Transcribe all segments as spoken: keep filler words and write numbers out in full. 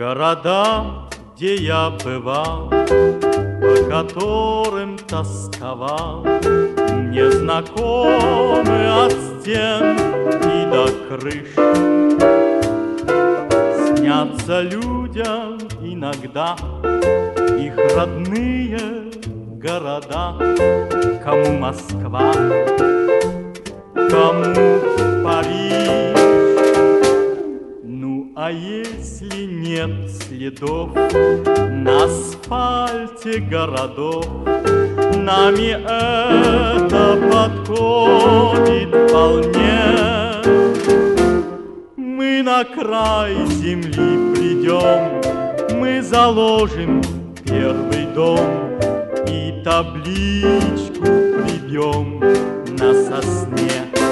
Города, где я бывал, по которым тосковал, мне знакомы от стен и до крыш. Снятся людям иногда их родные города, кому Москва, кому Париж. Ну, а если нет следов на асфальте городов, нами это подходит вполне. Мы на край земли придем, мы заложим первый дом и табличку прибьем на сосне.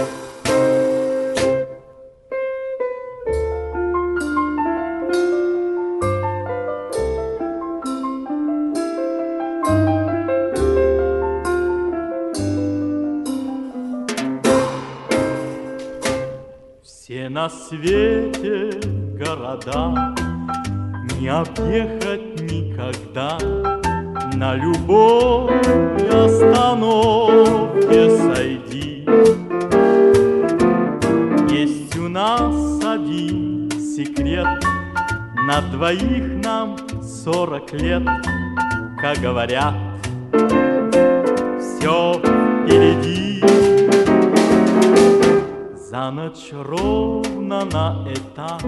Все на свете города не объехать никогда, на любой остановке сойди. Есть у нас один секрет, на двоих нам сорок лет, как говорят, все впереди. За ночь ровно на этаж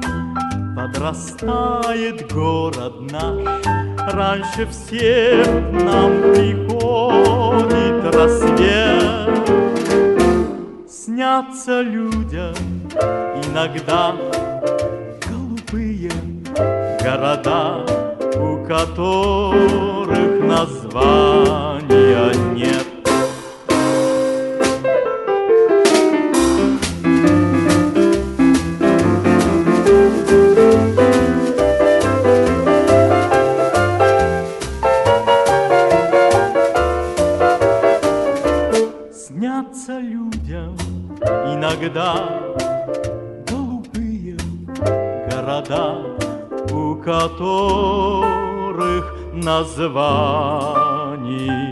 подрастает город наш. Раньше всех нам приходит рассвет. Снятся людям иногда голубые города, у которых названия нет. Снятся людям иногда голубые города, у которых названий